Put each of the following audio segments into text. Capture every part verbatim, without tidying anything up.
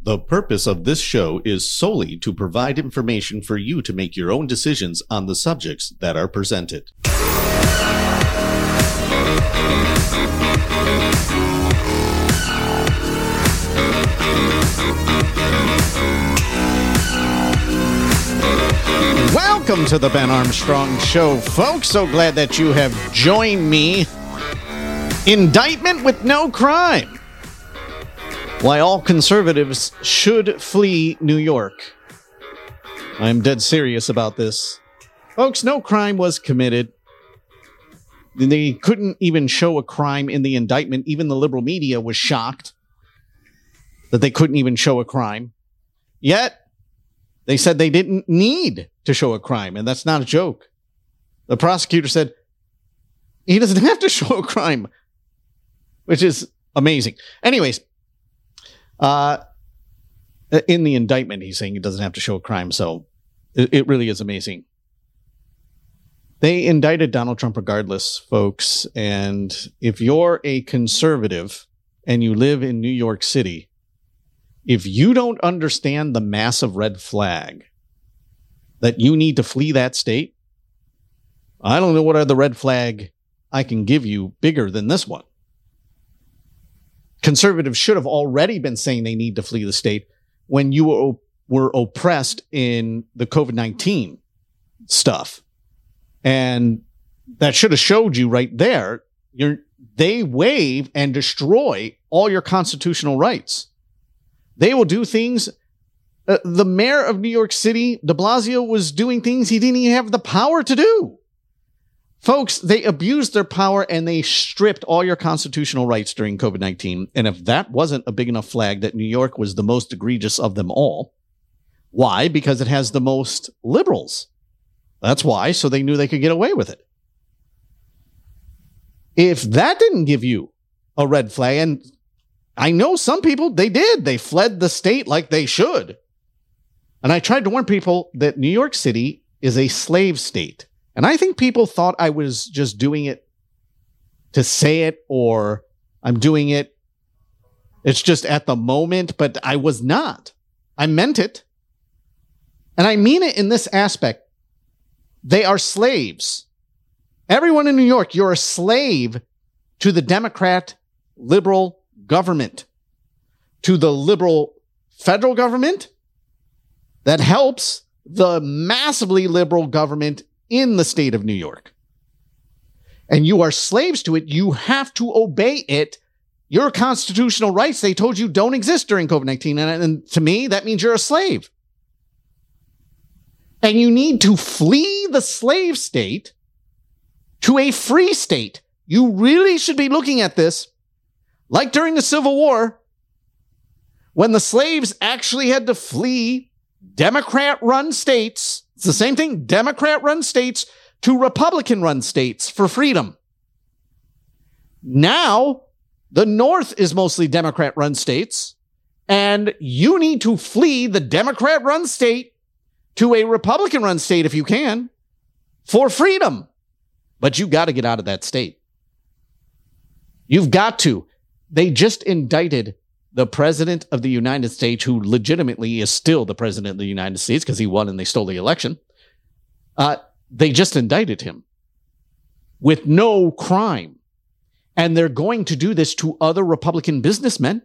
The purpose of this show is solely to provide information for you to make your own decisions on the subjects that are presented. Welcome to the Ben Armstrong Show, folks. So glad that you have joined me. Indictment with no crime. Why all conservatives should flee New York. I'm dead serious about this. Folks, no crime was committed. They couldn't even show a crime in the indictment. Even the liberal media was shocked that they couldn't even show a crime. Yet, they said they didn't need to show a crime, and that's not a joke. The prosecutor said he doesn't have to show a crime, which is amazing. Anyways, uh, in the indictment, he's saying he doesn't have to show a crime, so it, it really is amazing. They indicted Donald Trump regardless, folks, and if you're a conservative and you live in New York City, if you don't understand the massive red flag that you need to flee that state, I don't know what other red flag I can give you bigger than this one. Conservatives should have already been saying they need to flee the state when you were, were oppressed in the covid nineteen stuff. And that should have showed you right there, you're, they waive and destroy all your constitutional rights. They will do things. Uh, the mayor of New York City, de Blasio, was doing things he didn't even have the power to do. Folks, they abused their power and they stripped all your constitutional rights during covid nineteen. And if that wasn't a big enough flag that New York was the most egregious of them all, why? Because it has the most liberals. That's why. So they knew they could get away with it. If that didn't give you a red flag, and I know some people, they did. They fled the state like they should. And I tried to warn people that New York City is a slave state. And I think people thought I was just doing it to say it, or I'm doing it. It's just at the moment, but I was not. I meant it. And I mean it in this aspect. They are slaves. Everyone in New York, you're a slave to the Democrat liberal government, to the liberal federal government that helps the massively liberal government in the state of New York. And you are slaves to it. You have to obey it. Your constitutional rights, they told you, don't exist during covid nineteen. And, and to me, that means you're a slave. And you need to flee the slave state to a free state. You really should be looking at this like during the Civil War, when the slaves actually had to flee Democrat-run states. It's the same thing, Democrat-run states to Republican-run states for freedom. Now, the North is mostly Democrat-run states, and you need to flee the Democrat-run state to a Republican-run state if you can, for freedom. But you got to get out of that state. You've got to. They just indicted the president of the United States, who legitimately is still the president of the United States because he won and they stole the election. Uh, they just indicted him with no crime. And they're going to do this to other Republican businessmen.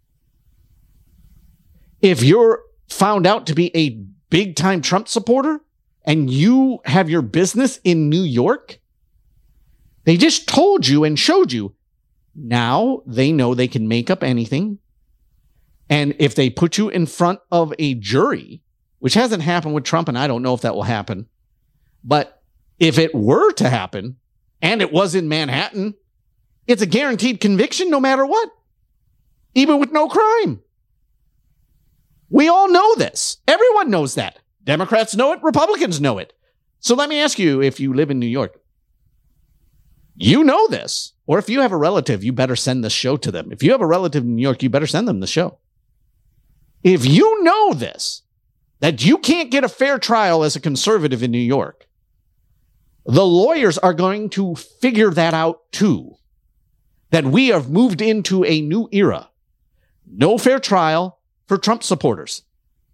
If you're found out to be a big-time Trump supporter and you have your business in New York, they just told you and showed you. Now they know they can make up anything. And if they put you in front of a jury, which hasn't happened with Trump, and I don't know if that will happen, but if it were to happen, and it was in Manhattan, it's a guaranteed conviction no matter what, even with no crime. We all know this. Everyone knows that. Democrats know it. Republicans know it. So let me ask you, if you live in New York, you know this. Or if you have a relative, you better send this show to them. If you have a relative in New York, you better send them the show. If you know this, that you can't get a fair trial as a conservative in New York, the lawyers are going to figure that out too. That we have moved into a new era. No fair trial, for Trump supporters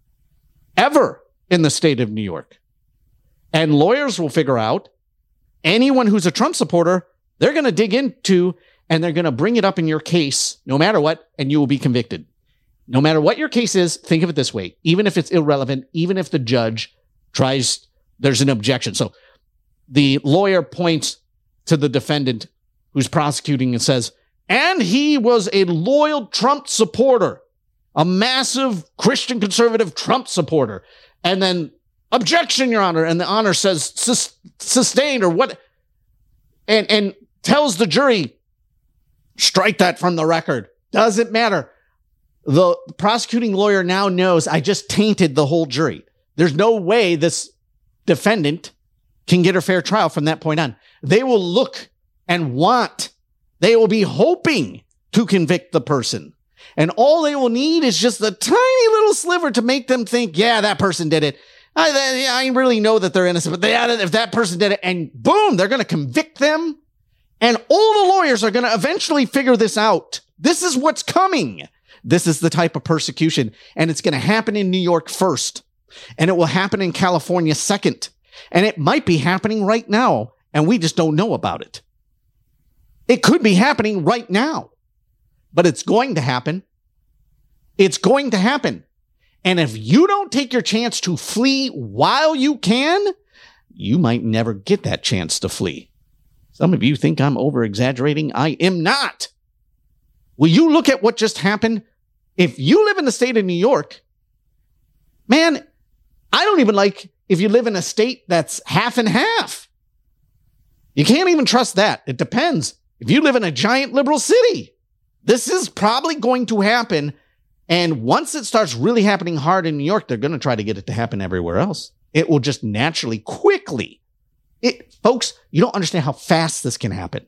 ever in the state of New York. And lawyers will figure out anyone who's a Trump supporter, they're going to dig into and they're going to bring it up in your case no matter what, and you will be convicted. No matter what your case is, think of it this way. Even if it's irrelevant, even if the judge tries, there's an objection. So the lawyer points to the defendant who's prosecuting and says, and he was a loyal Trump supporter, a massive Christian conservative Trump supporter. And then, objection, Your Honor. And the honor says, sus- sustained or what? And, and tells the jury, strike that from the record. Doesn't matter. The prosecuting lawyer now knows I just tainted the whole jury. There's no way this defendant can get a fair trial from that point on. They will look and want, they will be hoping to convict the person. And all they will need is just a tiny little sliver to make them think, yeah, that person did it. I, I really know that they're innocent, but they, if that person did it, and boom, they're going to convict them. And all the lawyers are going to eventually figure this out. This is what's coming. This is the type of persecution, and it's going to happen in New York first, and it will happen in California second, and it might be happening right now, and we just don't know about it. It could be happening right now, but it's going to happen. It's going to happen. And if you don't take your chance to flee while you can, you might never get that chance to flee. Some of you think I'm over-exaggerating. I am not. Will you look at what just happened? If you live in the state of New York, man, I don't even like if you live in a state that's half and half. You can't even trust that. It depends. If you live in a giant liberal city, this is probably going to happen. And once it starts really happening hard in New York, they're going to try to get it to happen everywhere else. It will just naturally, quickly. It, folks, you don't understand how fast this can happen.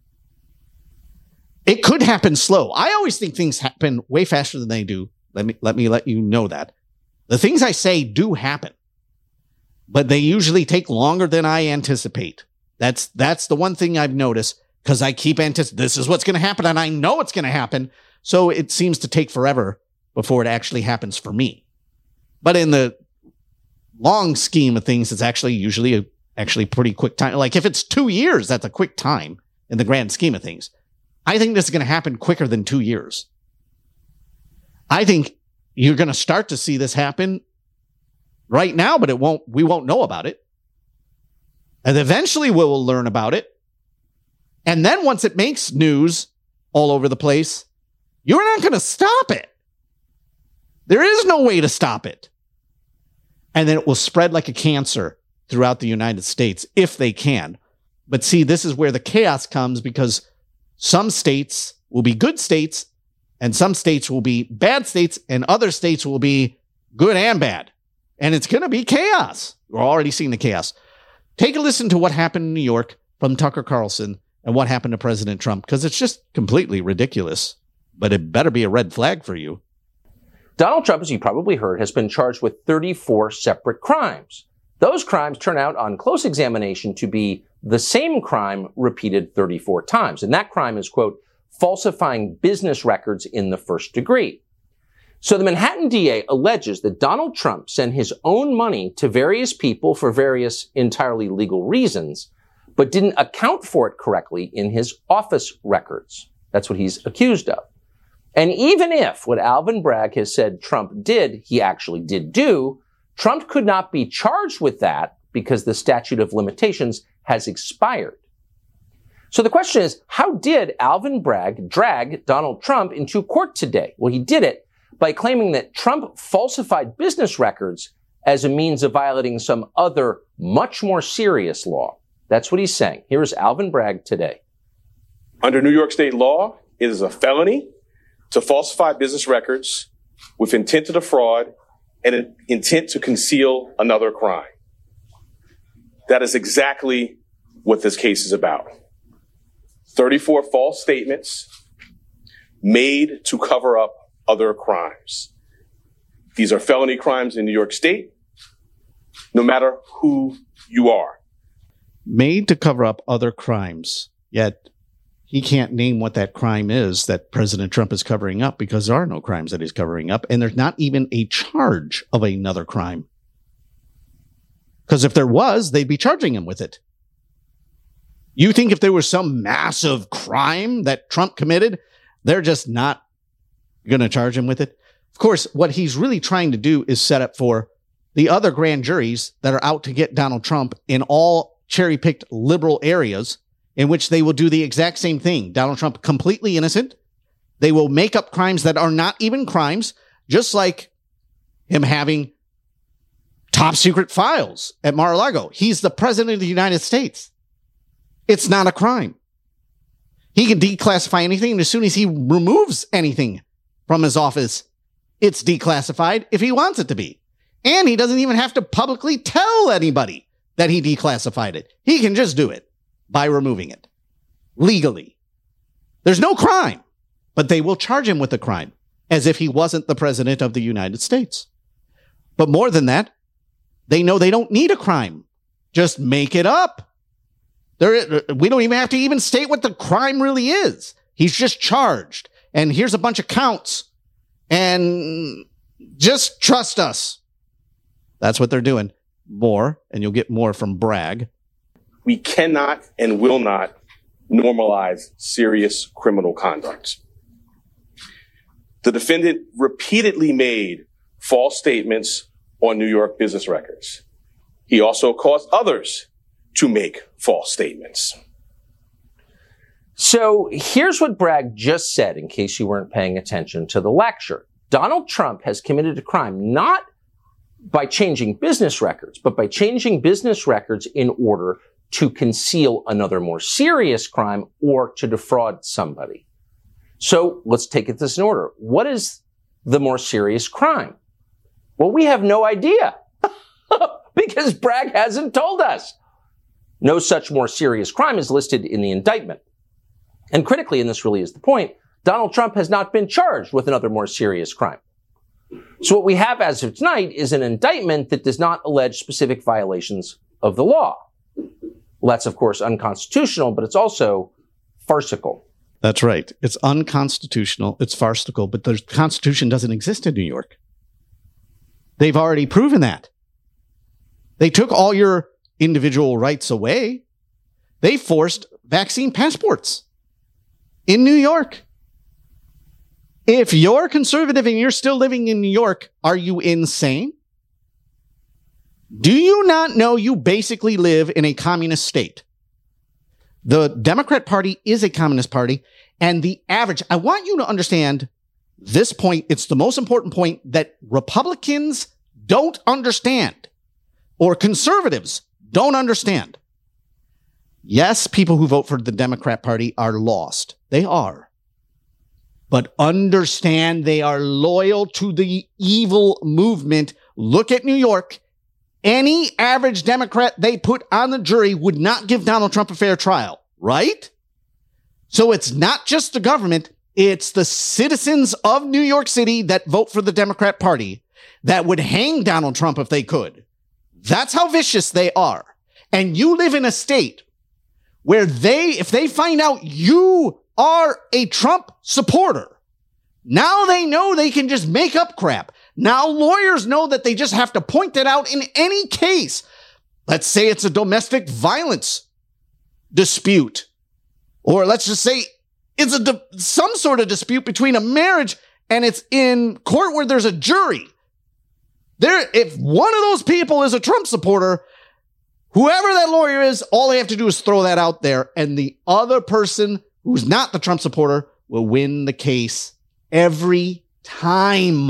It could happen slow. I always think things happen way faster than they do. Let me, let me let you know that. The things I say do happen, but they usually take longer than I anticipate. That's, that's the one thing I've noticed, because I keep anticipating this is what's going to happen, and I know it's going to happen. So it seems to take forever before it actually happens for me. But in the long scheme of things, it's actually usually a actually pretty quick time. Like if it's two years, that's a quick time in the grand scheme of things. I think this is going to happen quicker than two years. I think you're going to start to see this happen right now, but it won't, we won't know about it. And eventually we will learn about it. And then once it makes news all over the place, you're not going to stop it. There is no way to stop it. And then it will spread like a cancer throughout the United States if they can. But see, this is where the chaos comes, because some states will be good states and some states will be bad states and other states will be good and bad. And it's going to be chaos. We're already seeing the chaos. Take a listen to what happened in New York from Tucker Carlson and what happened to President Trump, because it's just completely ridiculous. But it better be a red flag for you. Donald Trump, as you probably heard, has been charged with thirty-four separate crimes. Those crimes turn out on close examination to be the same crime repeated thirty-four times. And that crime is, quote, falsifying business records in the first degree. So the Manhattan D A alleges that Donald Trump sent his own money to various people for various entirely legal reasons, but didn't account for it correctly in his office records. That's what he's accused of. And even if what Alvin Bragg has said Trump did, he actually did do, Trump could not be charged with that because the statute of limitations has expired. So the question is, how did Alvin Bragg drag Donald Trump into court today? Well, he did it by claiming that Trump falsified business records as a means of violating some other, much more serious law. That's what he's saying. Here is Alvin Bragg today. Under New York state law, it is a felony to falsify business records with intent to defraud and an intent to conceal another crime. That is exactly what this case is about. thirty-four false statements made to cover up other crimes. These are felony crimes in New York State, no matter who you are. Made to cover up other crimes. Yet he can't name what that crime is that President Trump is covering up because there are no crimes that he's covering up. And there's not even a charge of another crime. Because if there was, they'd be charging him with it. You think if there was some massive crime that Trump committed, they're just not going to charge him with it? Of course, what he's really trying to do is set up for the other grand juries that are out to get Donald Trump in all cherry-picked liberal areas in which they will do the exact same thing. Donald Trump completely innocent. They will make up crimes that are not even crimes, just like him having top secret files at Mar-a-Lago. He's the president of the United States. It's not a crime. He can declassify anything, and as soon as he removes anything from his office, it's declassified if he wants it to be. And he doesn't even have to publicly tell anybody that he declassified it. He can just do it by removing it legally. There's no crime, but they will charge him with a crime as if he wasn't the president of the United States. But more than that, they know they don't need a crime. Just make it up. There, we don't even have to even state what the crime really is. He's just charged. And here's a bunch of counts. And just trust us. That's what they're doing. More, and you'll get more from Bragg. We cannot and will not normalize serious criminal conduct. The defendant repeatedly made false statements on New York business records. He also caused others to make false statements. So here's what Bragg just said, in case you weren't paying attention to the lecture. Donald Trump has committed a crime not by changing business records, but by changing business records in order to conceal another more serious crime or to defraud somebody. So let's take it this in order. What is the more serious crime? Well, we have no idea because Bragg hasn't told us. No such more serious crime is listed in the indictment. And critically, and this really is the point, Donald Trump has not been charged with another more serious crime. So what we have as of tonight is an indictment that does not allege specific violations of the law. Well, that's, of course, unconstitutional, but it's also farcical. That's right. It's unconstitutional. It's farcical, but the Constitution doesn't exist in New York. They've already proven that. They took all your individual rights away. They forced vaccine passports in New York. If you're conservative and you're still living in New York, are you insane? Do you not know you basically live in a communist state? The Democrat Party is a communist party, and the average, I want you to understand this point. It's the most important point that Republicans don't understand, or conservatives don't understand. Yes, people who vote for the Democrat Party are lost. They are. But understand they are loyal to the evil movement. Look at New York. Any average Democrat they put on the jury would not give Donald Trump a fair trial, right? So it's not just the government. It's the citizens of New York City that vote for the Democrat Party that would hang Donald Trump if they could. That's how vicious they are. And you live in a state where they, if they find out you are a Trump supporter, now they know they can just make up crap. Now lawyers know that they just have to point it out in any case. Let's say it's a domestic violence dispute. Or let's just say it's a di- some sort of dispute between a marriage and it's in court where there's a jury. There, if one of those people is a Trump supporter, whoever that lawyer is, all they have to do is throw that out there, and the other person who's not the Trump supporter will win the case every time.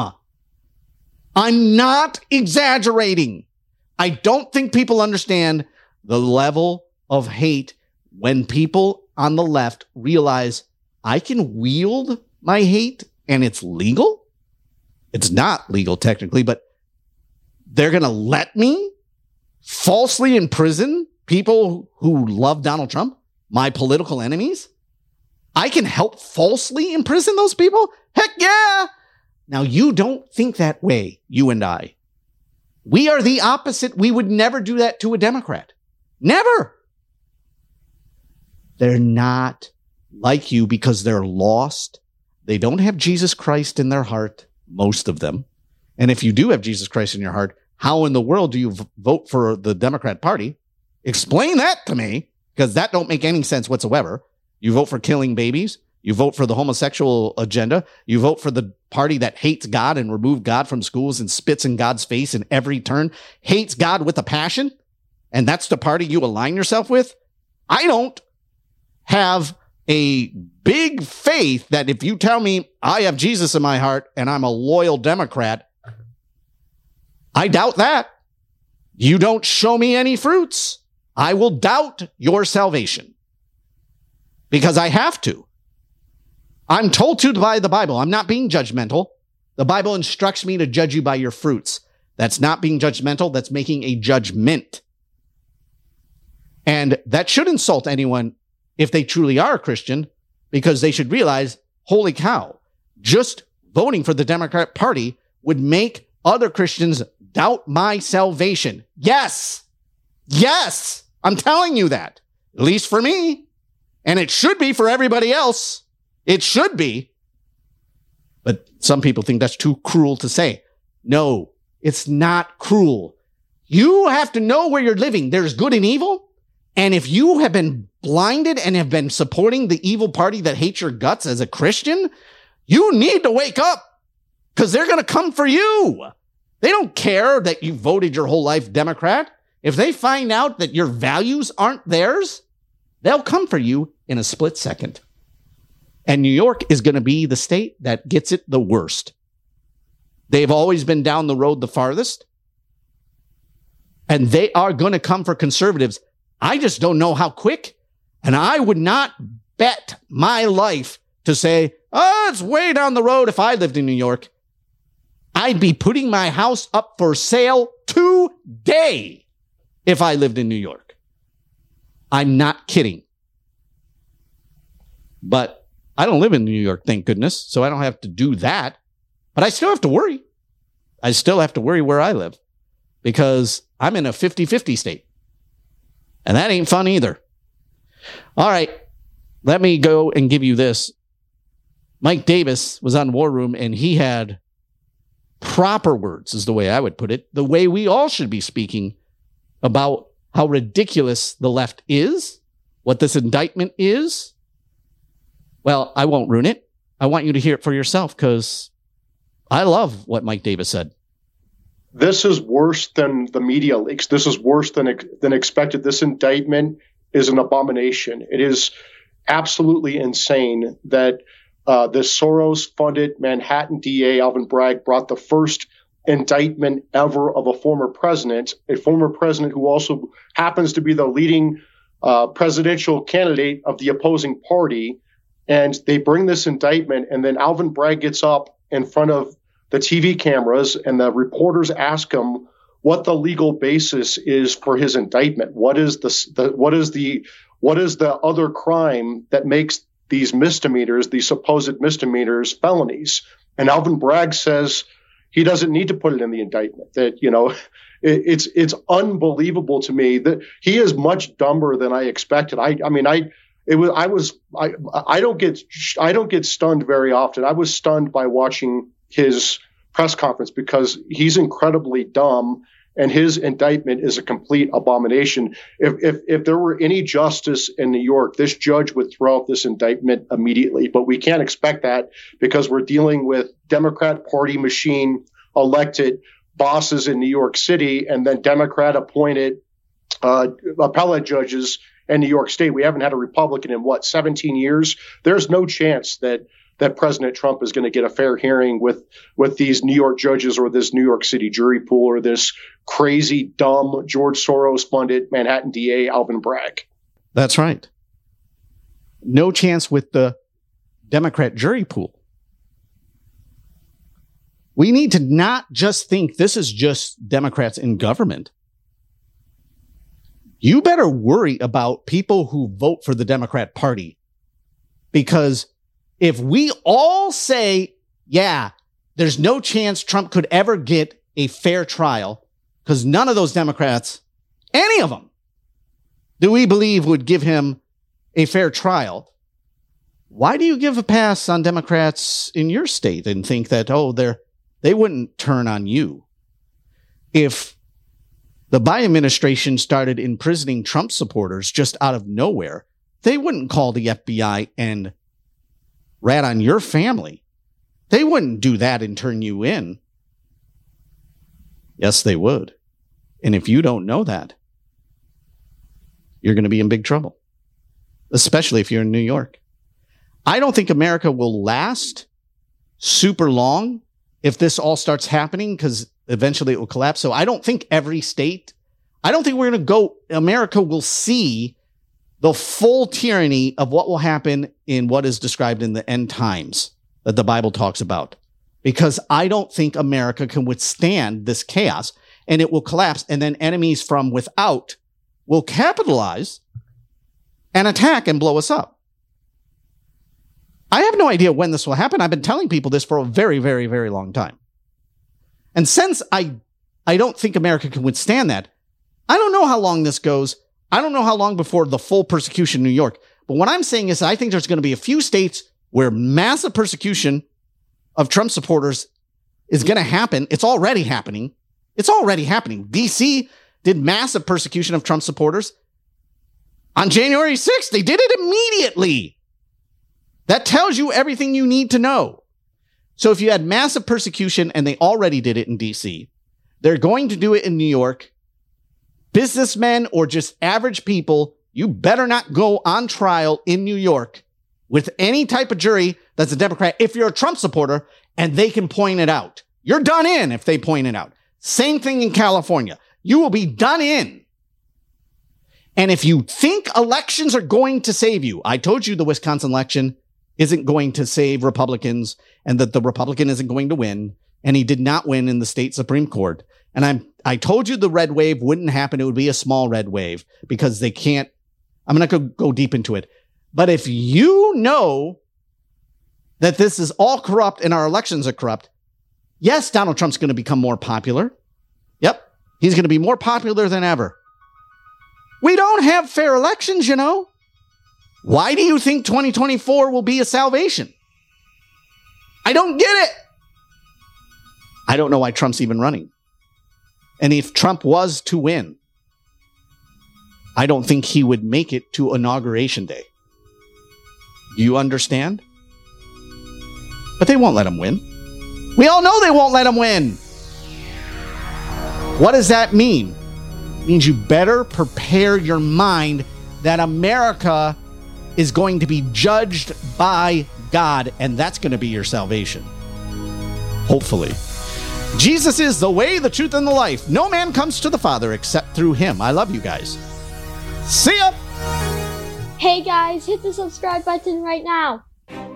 I'm not exaggerating. I don't think people understand the level of hate when people on the left realize I can wield my hate and it's legal. It's not legal technically, but they're going to let me falsely imprison people who love Donald Trump, my political enemies. I can help falsely imprison those people? Heck yeah! Now, you don't think that way, you and I. We are the opposite. We would never do that to a Democrat. Never. They're not like you because they're lost. They don't have Jesus Christ in their heart, most of them. And if you do have Jesus Christ in your heart, how in the world do you v- vote for the Democrat Party? Explain that to me, because that don't make any sense whatsoever. You vote for killing babies. You vote for the homosexual agenda. You vote for the party that hates God and removed God from schools and spits in God's face in every turn, hates God with a passion. And that's the party you align yourself with. I don't have a big faith that if you tell me I have Jesus in my heart and I'm a loyal Democrat, I doubt that. You don't show me any fruits, I will doubt your salvation. Because I have to. I'm told to by the Bible. I'm not being judgmental. The Bible instructs me to judge you by your fruits. That's not being judgmental. That's making a judgment. And that should insult anyone if they truly are a Christian, because they should realize, holy cow, just voting for the Democrat Party would make other Christians doubt my salvation. Yes. Yes. I'm telling you that. At least for me. And it should be for everybody else. It should be. But some people think that's too cruel to say. No, it's not cruel. You have to know where you're living. There's good and evil. And if you have been blinded and have been supporting the evil party that hates your guts as a Christian, you need to wake up, because they're going to come for you. They don't care that you voted your whole life Democrat. If they find out that your values aren't theirs, they'll come for you in a split second. And New York is going to be the state that gets it the worst. They've always been down the road the farthest. And they are going to come for conservatives. I just don't know how quick. And I would not bet my life to say, oh, it's way down the road if I lived in New York. I'd be putting my house up for sale today if I lived in New York. I'm not kidding. But I don't live in New York, thank goodness, so I don't have to do that. But I still have to worry. I still have to worry where I live, because I'm in a fifty-fifty state. And that ain't fun either. All right, let me go and give you this. Mike Davis was on War Room, and he had proper words, is the way I would put it, the way we all should be speaking about how ridiculous the left is, what this indictment is. Well, I won't ruin it. I want you to hear it for yourself, because I love what Mike Davis said. This is worse than the media leaks. This is worse than than expected. This indictment is an abomination. It is absolutely insane that uh, this Soros-funded Manhattan D A, Alvin Bragg, brought the first indictment ever of a former president, a former president who also happens to be the leading uh, presidential candidate of the opposing party. And they bring this indictment, and then Alvin Bragg gets up in front of the T V cameras, and the reporters ask him what the legal basis is for his indictment. What is the, the what is the what is the other crime that makes these misdemeanors, these supposed misdemeanors, felonies? And Alvin Bragg says he doesn't need to put it in the indictment. That, you know, it, it's it's unbelievable to me that he is much dumber than I expected. I I mean I. It was, I was, I, I don't get, I don't get stunned very often. I was stunned by watching his press conference, because he's incredibly dumb, and his indictment is a complete abomination. If, if, if there were any justice in New York, this judge would throw out this indictment immediately, but we can't expect that, because we're dealing with Democrat Party machine elected bosses in New York City, and then Democrat appointed uh, appellate judges in New York State. We haven't had a Republican in what, seventeen years? There's no chance that that President Trump is going to get a fair hearing with with these New York judges, or this New York City jury pool, or this crazy, dumb George Soros funded Manhattan D A Alvin Bragg. That's right. No chance with the Democrat jury pool. We need to not just think this is just Democrats in government. You better worry about people who vote for the Democrat Party, because if we all say, yeah, there's no chance Trump could ever get a fair trial, because none of those Democrats, any of them, do we believe would give him a fair trial, why do you give a pass on Democrats in your state and think that, oh, they're, they wouldn't turn on you? If the Biden administration started imprisoning Trump supporters just out of nowhere, they wouldn't call the F B I and rat on your family. They wouldn't do that and turn you in. Yes, they would. And if you don't know that, you're going to be in big trouble, especially if you're in New York. I don't think America will last super long if this all starts happening, because eventually it will collapse. So I don't think every state, I don't think we're going to go, America will see the full tyranny of what will happen in what is described in the end times that the Bible talks about. Because I don't think America can withstand this chaos, and it will collapse. And then enemies from without will capitalize and attack and blow us up. I have no idea when this will happen. I've been telling people this for a very, very, very long time. And since I, I don't think America can withstand that, I don't know how long this goes. I don't know how long before the full persecution in New York. But what I'm saying is I think there's going to be a few states where massive persecution of Trump supporters is going to happen. It's already happening. It's already happening. D C did massive persecution of Trump supporters on January sixth. They did it immediately. That tells you everything you need to know. So if you had massive persecution and they already did it in D C, they're going to do it in New York. Businessmen or just average people, you better not go on trial in New York with any type of jury that's a Democrat if you're a Trump supporter and they can point it out. You're done in if they point it out. Same thing in California. You will be done in. And if you think elections are going to save you, I told you the Wisconsin election isn't going to save Republicans and that the Republican isn't going to win. And he did not win in the state Supreme Court. And I'm, I told you the red wave wouldn't happen. It would be a small red wave because they can't, I'm not going to go deep into it. But if you know that this is all corrupt and our elections are corrupt, yes, Donald Trump's going to become more popular. Yep. He's going to be more popular than ever. We don't have fair elections, you know. Why do you think twenty twenty-four will be a salvation? I don't get it. I don't know why Trump's even running. And if Trump was to win, I don't think he would make it to Inauguration Day. You understand? But they won't let him win. We all know they won't let him win. What does that mean? It means you better prepare your mind that America is going to be judged by God, and that's going to be your salvation. Hopefully. Jesus is the way, the truth, and the life. No man comes to the Father except through him. I love you guys. See ya! Hey guys, hit the subscribe button right now.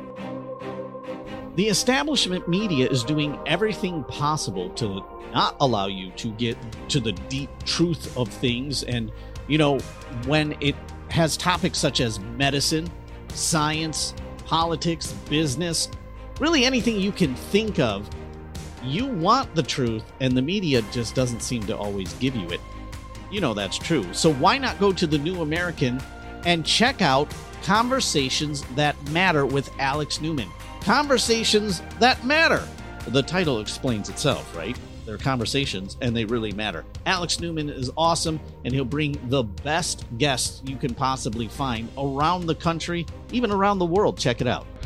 The establishment media is doing everything possible to not allow you to get to the deep truth of things. And, you know, when it has topics such as medicine, science, politics, business, really anything you can think of, you want the truth, and the media just doesn't seem to always give you it. You know that's true. So why not go to the New American and check out Conversations That Matter with Alex Newman. Conversations That Matter. The title explains itself, right? They're conversations, and they really matter. Alex Newman is awesome, and he'll bring the best guests you can possibly find around the country, even around the world. Check it out.